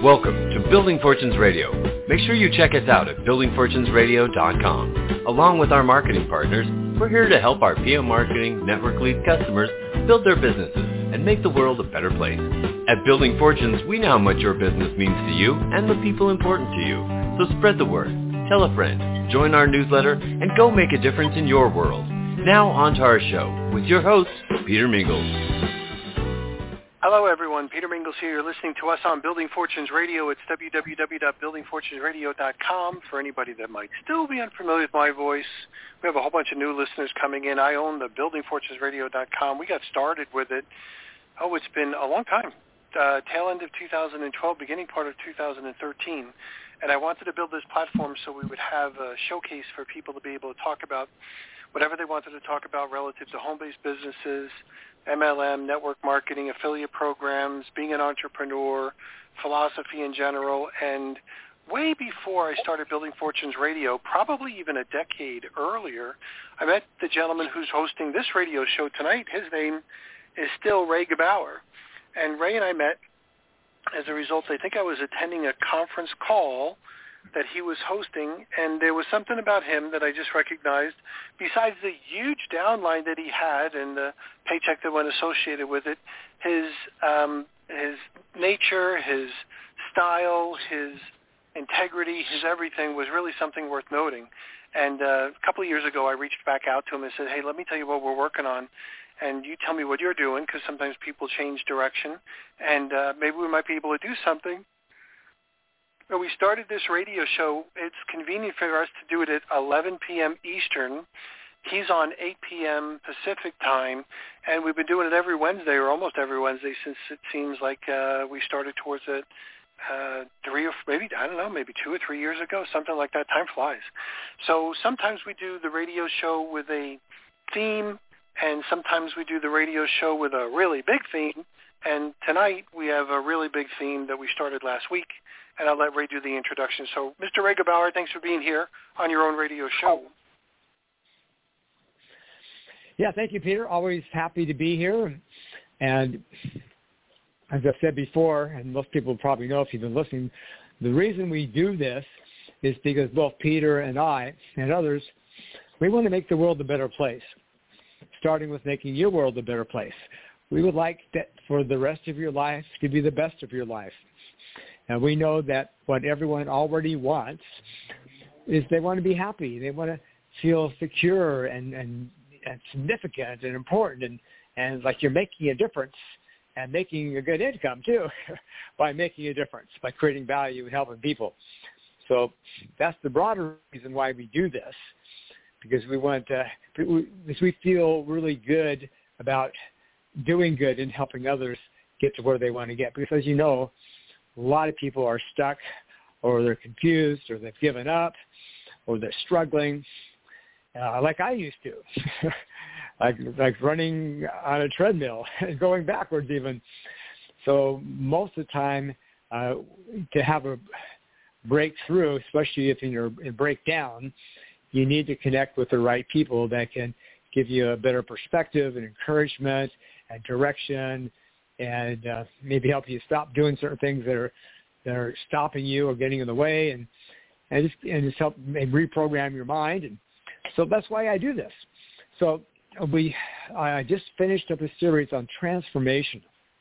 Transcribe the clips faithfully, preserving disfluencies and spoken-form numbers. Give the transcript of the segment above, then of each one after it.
Welcome to Building Fortunes Radio. Make sure you check us out at building fortunes radio dot com. Along with our marketing partners, we're here to help our P M Marketing Network Lead customers build their businesses and make the world a better place. At Building Fortunes, we know how much your business means to you and the people important to you. So spread the word, tell a friend, join our newsletter, and go make a difference in your world. Now on to our show with your host, Peter Mingles. Hello, everyone. Peter Mingles here. You're listening to us on Building Fortunes Radio. It's w w w dot building fortunes radio dot com. For anybody that might still be unfamiliar with my voice, we have a whole bunch of new listeners coming in. I own the building fortunes radio dot com. We got started with it. Oh, it's been a long time. Uh, tail end of two thousand twelve, beginning part of two thousand thirteen. And I wanted to build this platform so we would have a showcase for people to be able to talk about whatever they wanted to talk about relative to home-based businesses, M L M, network marketing, affiliate programs, being an entrepreneur, philosophy in general. And way before I started Building Fortunes Radio, probably even a decade earlier, I met the gentleman who's hosting this radio show tonight. His name is still Ray Gebauer. And Ray and I met as a result. I think I was attending a conference call that he was hosting, and there was something about him that I just recognized. Besides the huge downline that he had and the paycheck that went associated with it, his um, his nature, his style, his integrity, his everything was really something worth noting. And uh, a couple of years ago, I reached back out to him and said, hey, let me tell you what we're working on, and you tell me what you're doing, because sometimes people change direction, and uh, maybe we might be able to do something. But we started this radio show. It's convenient for us to do it at eleven p.m. Eastern. He's on eight p.m. Pacific time, and we've been doing it every Wednesday, or almost every Wednesday, since it seems like uh, we started towards it uh, three or maybe, I don't know, maybe two or three years ago, something like that. Time flies. So sometimes we do the radio show with a theme, and sometimes we do the radio show with a really big theme. And tonight we have a really big theme that we started last week, and I'll let Ray do the introduction. So, Mister Ray Gebauer, thanks for being here on your own radio show. Yeah, thank you, Peter. Always happy to be here. And as I've said before, and most people probably know if you've been listening, the reason we do this is because both Peter and I and others, we want to make the world a better place, starting with making your world a better place. We would like that for the rest of your life to be the best of your life. And we know that what everyone already wants is they want to be happy. They want to feel secure and, and, and significant and important and, and like you're making a difference and making a good income too by making a difference, by creating value and helping people. So that's the broader reason why we do this, because we want to, because we feel really good about doing good and helping others get to where they want to get. Because as you know, a lot of people are stuck, or they're confused, or they've given up, or they're struggling, uh, like I used to, like like running on a treadmill and going backwards even. So most of the time, uh, to have a breakthrough, especially if you're in breakdown, you need to connect with the right people that can give you a better perspective and encouragement and direction, and uh, maybe help you stop doing certain things that are that are stopping you or getting in the way, and and just and just help maybe reprogram your mind. And so that's why I do this. So we I just finished up a series on transformation,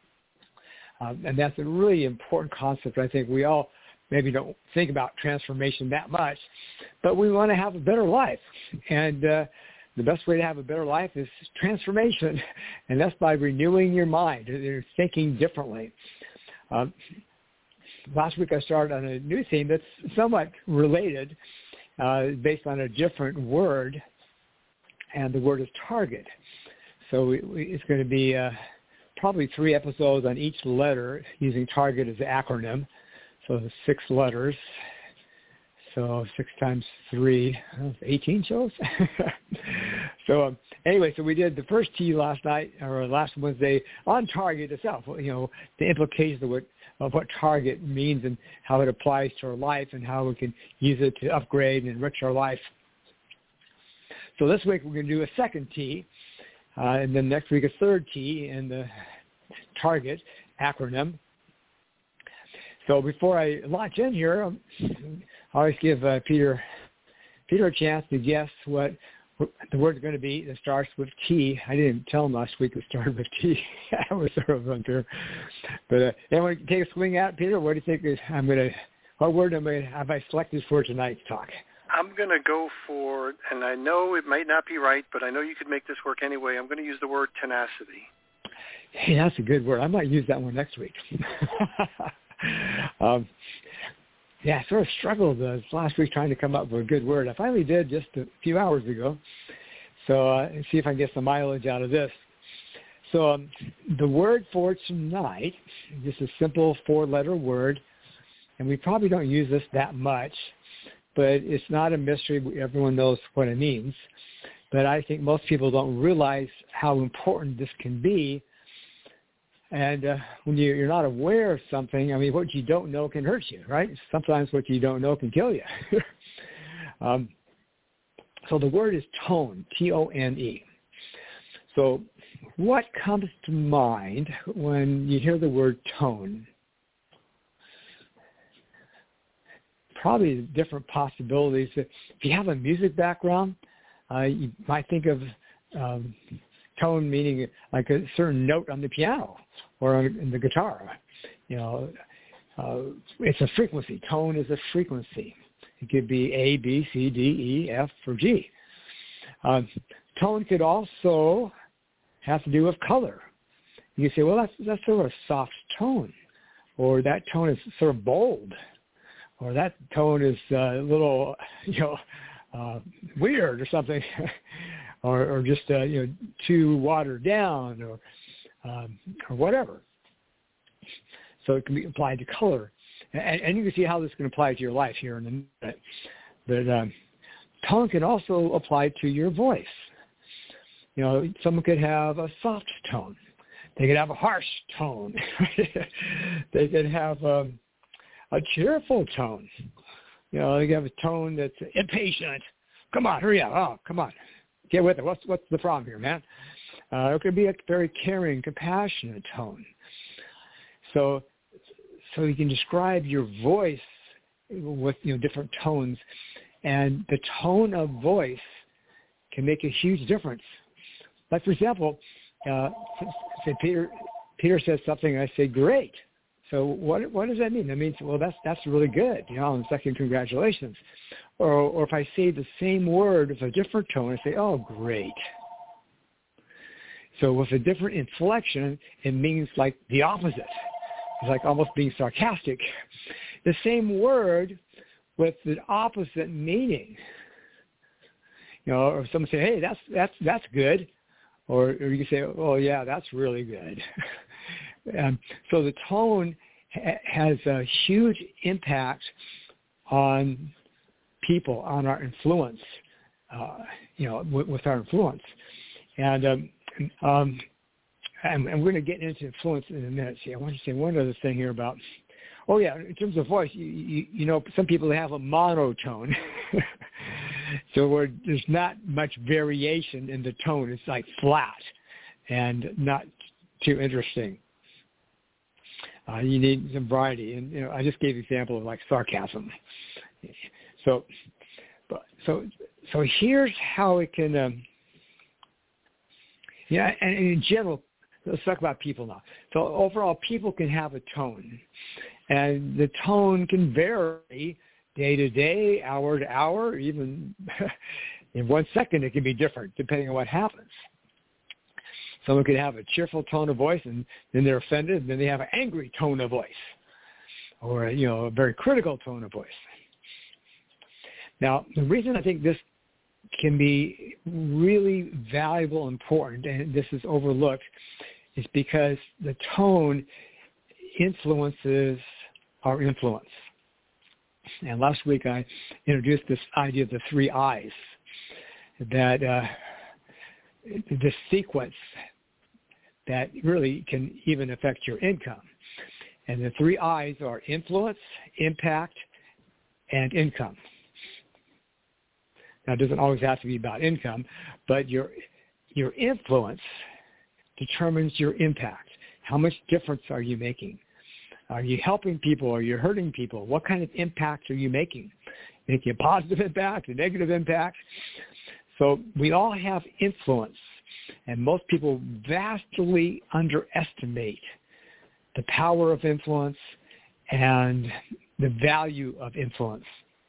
um, and that's a really important concept. I think we all maybe don't think about transformation that much, but we want to have a better life, and uh, the best way to have a better life is transformation, and that's by renewing your mind. You're thinking differently. Um, last week I started on a new theme that's somewhat related, uh, based on a different word, and the word is target. So we, we, it's going to be uh, probably three episodes on each letter, using target as the acronym. So six letters. So six times three, eighteen shows. so um, anyway, so we did the first T last night, or last Wednesday, on target itself. You know, the implications of what, of what target means and how it applies to our life and how we can use it to upgrade and enrich our life. So this week we're going to do a second T, uh, and then next week a third T in the target acronym. So before I launch in here, um, I always give uh, Peter Peter a chance to guess what the word's going to be that starts with T. I didn't tell him last week it started with T. I was sort of unfair. But uh, anyone take a swing at it, Peter? What do you think is, I'm going to, what word am I, have I selected for tonight's talk? I'm going to go for, and I know it might not be right, but I know you could make this work anyway. I'm going to use the word tenacity. Hey, that's a good word. I might use that one next week. um, yeah, I sort of struggled uh, last week trying to come up with a good word. I finally did just a few hours ago. So uh, see if I can get some mileage out of this. So um, the word for tonight is just a simple four-letter word, and we probably don't use this that much, but it's not a mystery. Everyone knows what it means. But I think most people don't realize how important this can be. And uh, when you, you're not aware of something, I mean, what you don't know can hurt you, right? Sometimes what you don't know can kill you. um, so the word is tone, T O N E. So what comes to mind when you hear the word tone? Probably different possibilities. If you have a music background, uh, you might think of um, tone meaning like a certain note on the piano or on, in the guitar. You know, uh, it's a frequency. Tone is a frequency. It could be A, B, C, D, E, F, or G. Uh, tone could also have to do with color. You can say, well, that's that's sort of a soft tone, or that tone is sort of bold, or that tone is uh, a little, you know, uh, weird or something. Or, or just uh, you know, too watered down, or um, or whatever. So it can be applied to color, and, and you can see how this can apply to your life here in a minute. But um, tone can also apply to your voice. You know, someone could have a soft tone. They could have a harsh tone. They could have um, a cheerful tone. You know, they could have a tone that's impatient. Come on, hurry up! Oh, come on. Get with it. What's what's the problem here, man? Uh, it could be a very caring, compassionate tone. So, so you can describe your voice with you know different tones, and the tone of voice can make a huge difference. Like for example, uh, say Peter Peter says something, and I say great. So what what does that mean? That means well that's that's really good. You know, and second, congratulations. Or, or if I say the same word with a different tone, I say, oh, great. So with a different inflection, it means like the opposite. It's like almost being sarcastic. The same word with the opposite meaning. You know, or someone say, hey, that's that's that's good. Or, or you can say, oh, yeah, that's really good. um, so the tone ha- has a huge impact on people, on our influence, uh, you know, with, with our influence. And, um, um, and, and we're going to get into influence in a minute. See, I want to say one other thing here about, oh, yeah, in terms of voice, you, you, you know, some people have a monotone. So where there's not much variation in the tone. It's like flat and not too interesting. Uh, you need some variety. And, you know, I just gave an example of like sarcasm. So, but, so, so here's how it can, um, yeah, and in general, let's talk about people now. So overall, people can have a tone, and the tone can vary day to day, hour to hour, even in one second it can be different depending on what happens. Someone could have a cheerful tone of voice, and then they're offended, and then they have an angry tone of voice, or, you know, a very critical tone of voice. Now, the reason I think this can be really valuable and important, and this is overlooked, is because the tone influences our influence. And last week I introduced this idea of the three I's, that uh, this sequence that really can even affect your income. And the three I's are influence, impact, and income. Now, it doesn't always have to be about income, but your your influence determines your impact. How much difference are you making? Are you helping people? Are you hurting people? What kind of impact are you making? Making a positive impact, a negative impact? So we all have influence, and most people vastly underestimate the power of influence and the value of influence.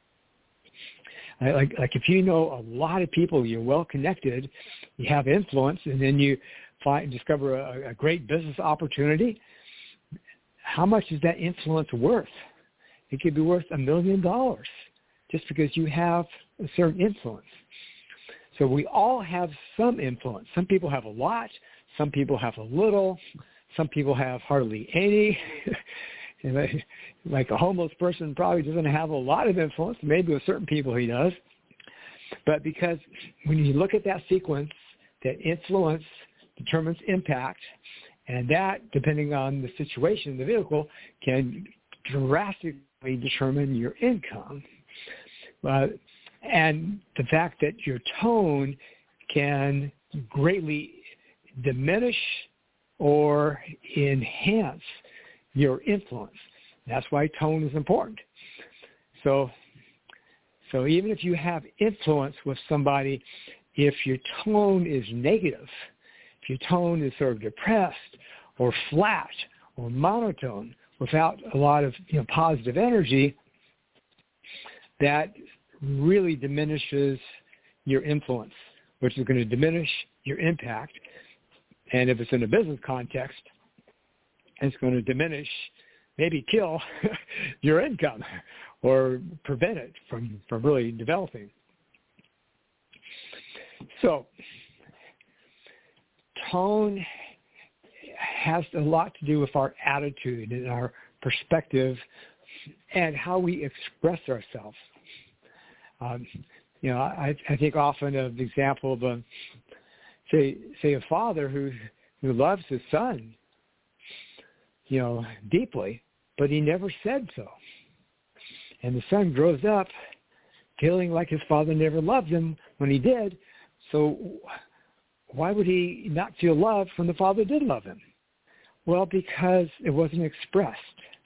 Like, like if you know a lot of people, you're well connected, you have influence, and then you find discover a, a great business opportunity, how much is that influence worth? It could be worth a million dollars just because you have a certain influence. So we all have some influence. Some people have a lot. Some people have a little. Some people have hardly any. Like a homeless person probably doesn't have a lot of influence. Maybe with certain people he does. But because when you look at that sequence, that influence determines impact, and that, depending on the situation, the vehicle, can drastically determine your income. Uh, and the fact that your tone can greatly diminish or enhance your influence. That's why tone is important. So, so even if you have influence with somebody, if your tone is negative, if your tone is sort of depressed or flat or monotone without a lot of you know, positive energy, that really diminishes your influence, which is going to diminish your impact. And if it's in a business context, it's going to diminish, maybe kill your income or prevent it from, from really developing. So tone has a lot to do with our attitude and our perspective and how we express ourselves. Um, you know, I, I think often of the example of a, say, say a father who, who loves his son, you know, deeply, but he never said so. And the son grows up feeling like his father never loved him when he did. So why would he not feel love when the father did love him? Well, because it wasn't expressed.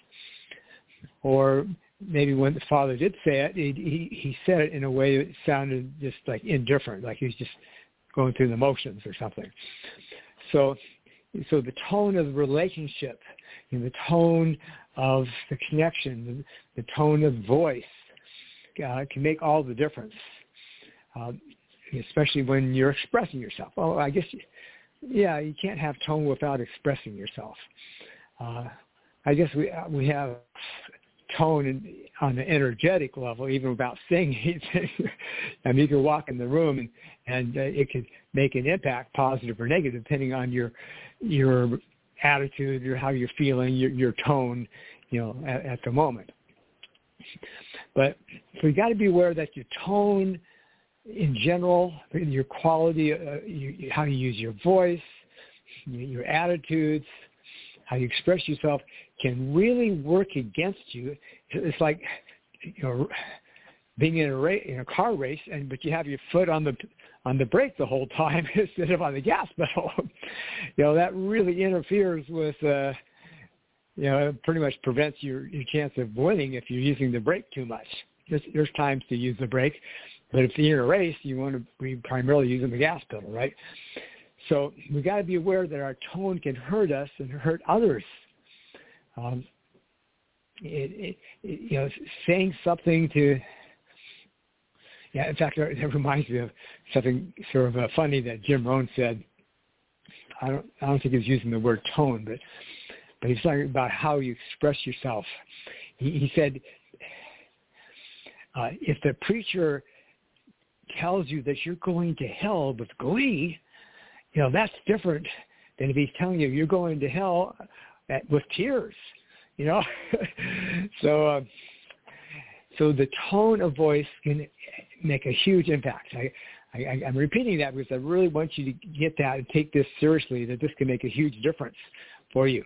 Or maybe when the father did say it, he, he, he said it in a way that sounded just like indifferent, like he was just going through the motions or something. So, so the tone of the relationship, you know, the tone of the connection, the, the tone of voice uh, can make all the difference, uh, especially when you're expressing yourself. Oh, I guess, yeah, you can't have tone without expressing yourself. Uh, I guess we we have tone in, on the energetic level, even without saying anything. I mean, you can walk in the room and, and uh, it could make an impact, positive or negative, depending on your your attitude, or how you're feeling, your, your tone, you know, at, at the moment. But so you got to be aware that your tone, in general, your quality, uh, you, how you use your voice, your attitudes, how you express yourself, can really work against you. It's like, you know, being in a race, in a car race, and but you have your foot on the on the brake the whole time instead of on the gas pedal. You know, that really interferes with, uh, you know, it pretty much prevents your, your chance of winning if you're using the brake too much. There's, there's times to use the brake, but if you're in a race, you want to be primarily using the gas pedal, right? So we got to be aware that our tone can hurt us and hurt others. Um, it, it, it, you know, saying something to, yeah, in fact, it reminds me of something sort of uh, funny that Jim Rohn said. I don't, I don't think he was using the word tone, but, but he's talking about how you express yourself. He, he said, uh, if the preacher tells you that you're going to hell with glee, you know, that's different than if he's telling you you're going to hell at, with tears, you know. so, uh, so the tone of voice can make a huge impact. I, I, I'm repeating that because I really want you to get that and take this seriously, that this can make a huge difference for you.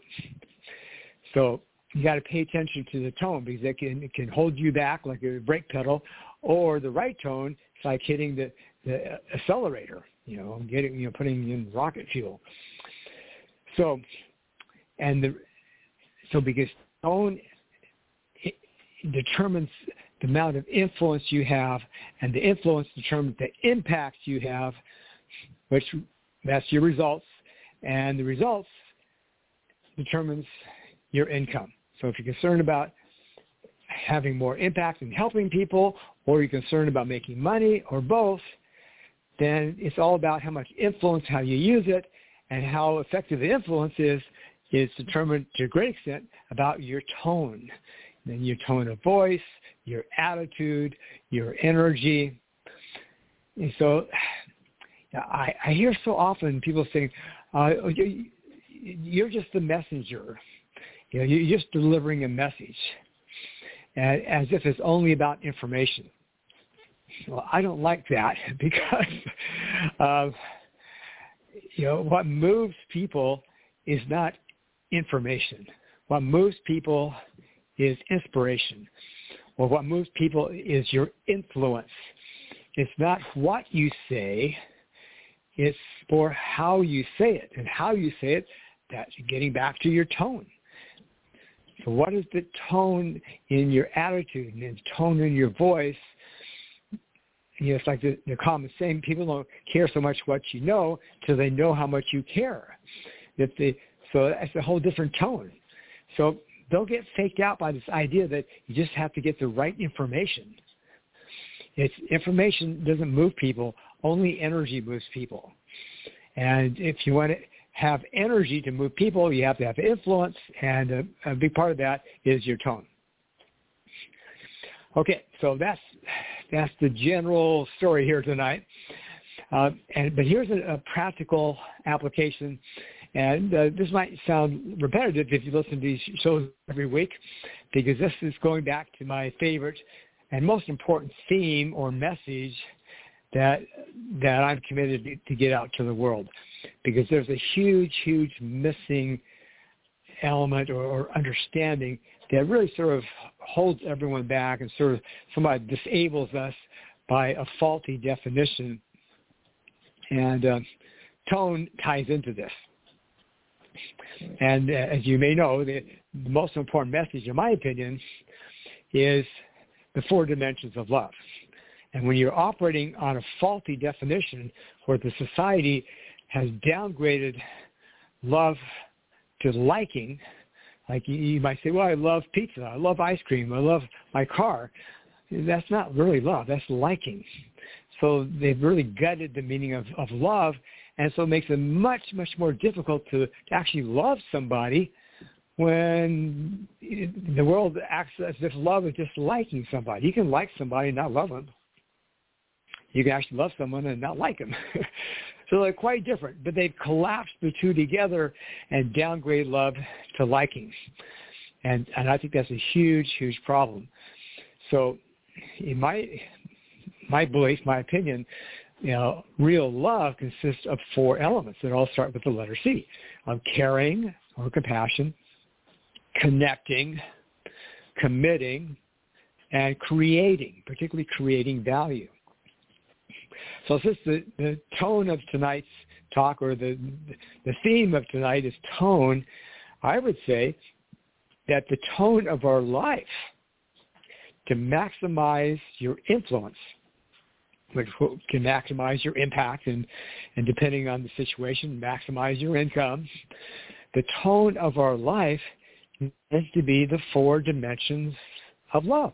So you got to pay attention to the tone, because it can, it can hold you back like a brake pedal, or the right tone, it's like hitting the, the accelerator, you know, getting, you know, putting in rocket fuel. So, and the, so because tone determines the amount of influence you have, and the influence determines the impact you have, which that's your results, and the results determines your income. So if you're concerned about having more impact and helping people, or you're concerned about making money, or both, then it's all about how much influence, how you use it, and how effective the influence is, is determined to a great extent about your tone. Then your tone of voice, your attitude, your energy. And so I, I hear so often people saying, uh, you're just the messenger. You know, you're just delivering a message, as if it's only about information. Well, I don't like that because, uh, you know, what moves people is not information. What moves people is inspiration, or what moves people is your influence. It's not what you say, it's for how you say it, and how you say it, that's getting back to your tone. So what is the tone in your attitude and the tone in your voice? You know, it's like the, the common saying, people don't care so much what you know till they know how much you care. That they, so that's a whole different tone. So don't get faked out by this idea that you just have to get the right information. It's information doesn't move people. Only energy moves people. And if you want to have energy to move people, you have to have influence, and a, a big part of that is your tone. Okay, so that's that's the general story here tonight. Uh, and but here's a, a practical application, and uh, this might sound repetitive if you listen to these shows every week, because this is going back to my favorite and most important theme or message that that I'm committed to get out to the world, because there's a huge, huge missing element or, or understanding that really sort of holds everyone back and sort of somewhat disables us by a faulty definition. And uh, tone ties into this. And uh, as you may know, the, the most important message, in my opinion, is the four dimensions of love. And when you're operating on a faulty definition where the society has downgraded love to liking, like you, you might say, well, I love pizza, I love ice cream, I love my car. That's not really love, that's liking. So they've really gutted the meaning of, of love, and so it makes it much, much more difficult to, to actually love somebody when the world acts as if love is just liking somebody. You can like somebody and not love them. You can actually love someone and not like them. So they're quite different, but they've collapsed the two together and downgrade love to liking. And and I think that's a huge, huge problem. So in my my belief, my opinion, you know, real love consists of four elements that all start with the letter C, of caring or compassion, connecting, committing, and creating, particularly creating value. So since the, the tone of tonight's talk, or the the theme of tonight is tone, I would say that the tone of our life, to maximize your influence, which can maximize your impact and, and depending on the situation, maximize your income, the tone of our life needs to be the four dimensions of love.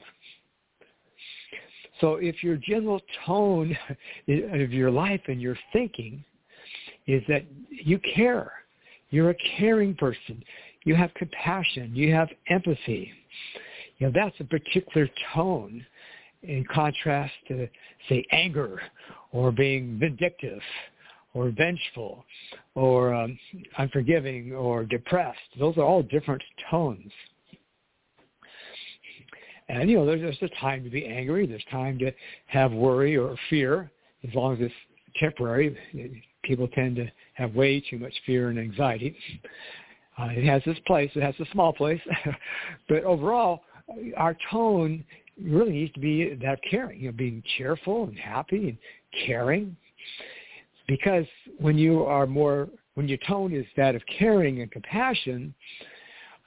So if your general tone of your life and your thinking is that you care, you're a caring person, you have compassion, you have empathy, you know, that's a particular tone in contrast to, say, anger or being vindictive or vengeful or um, unforgiving or depressed. Those are all different tones. And, you know, there's, there's a time to be angry. There's time to have worry or fear, as long as it's temporary. People tend to have way too much fear and anxiety. Uh, it has its place. It has a small place. But overall, our tone really needs to be that caring, you know, being cheerful and happy and caring. Because when you are more, when your tone is that of caring and compassion,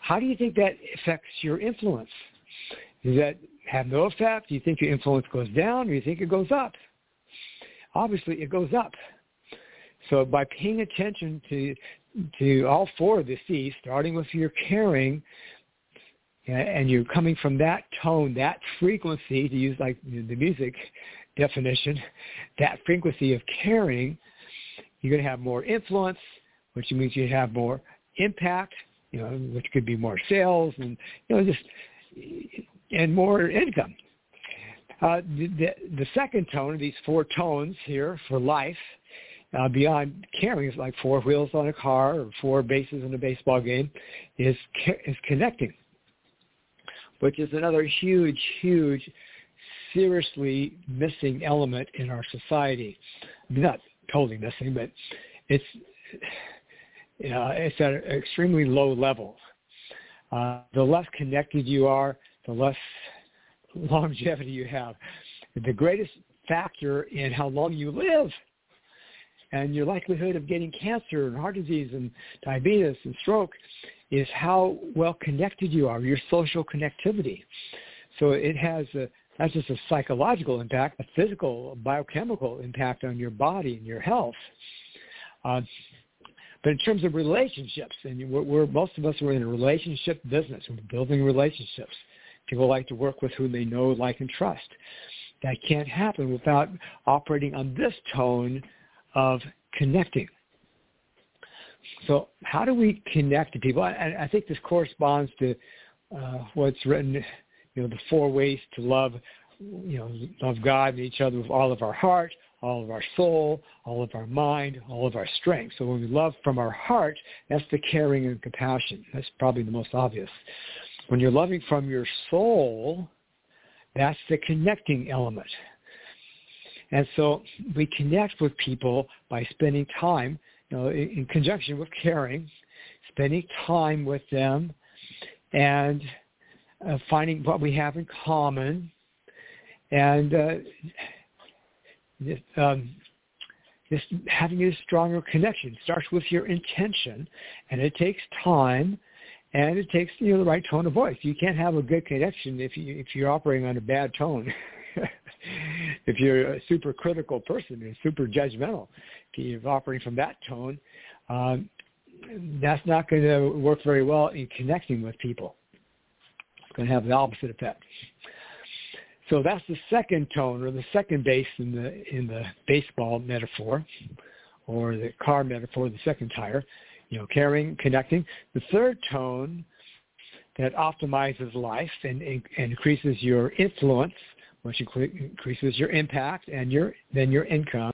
how do you think that affects your influence? Does that have no effect? Do you think your influence goes down, or do you think it goes up? Obviously, it goes up. So by paying attention to to all four of the C's, starting with your caring, and you're coming from that tone, that frequency, to use like the music definition, that frequency of caring, you're going to have more influence, which means you have more impact, you know, which could be more sales and, you know, just, and more income. Uh, the, the, the second tone of these four tones here for life, uh, beyond caring, is like four wheels on a car or four bases in a baseball game, is is connecting, which is another huge, huge, seriously missing element in our society. Not totally missing, but it's you know, it's at an extremely low level. Uh, the less connected you are, the less longevity you have. The greatest factor in how long you live and your likelihood of getting cancer and heart disease and diabetes and stroke is how well connected you are, your social connectivity. So it has a, not just a psychological impact, a physical, biochemical impact on your body and your health. Uh, but in terms of relationships, and we're, we're, most of us are in a relationship business. We're building relationships. People like to work with who they know, like, and trust. That can't happen without operating on this tone of connecting. So how do we connect to people? I, I think this corresponds to uh, what's written, you know, the four ways to love, you know, love God and each other with all of our heart, all of our soul, all of our mind, all of our strength. So when we love from our heart, that's the caring and compassion. That's probably the most obvious. When you're loving from your soul, that's the connecting element. And so we connect with people by spending time, you know, in, in conjunction with caring, spending time with them and uh, finding what we have in common, and uh, just, um, just having a stronger connection. It starts with your intention, and it takes time. And it takes, you know, the right tone of voice. You can't have a good connection if you if you're operating on a bad tone. If you're a super critical person and super judgmental, if you're operating from that tone, um, that's not going to work very well in connecting with people. It's going to have the opposite effect. So that's the second tone, or the second base in the in the baseball metaphor, or the car metaphor, the second tire. You know, caring, connecting. The third tone that optimizes life and, and increases your influence, which increases your impact and your then your income,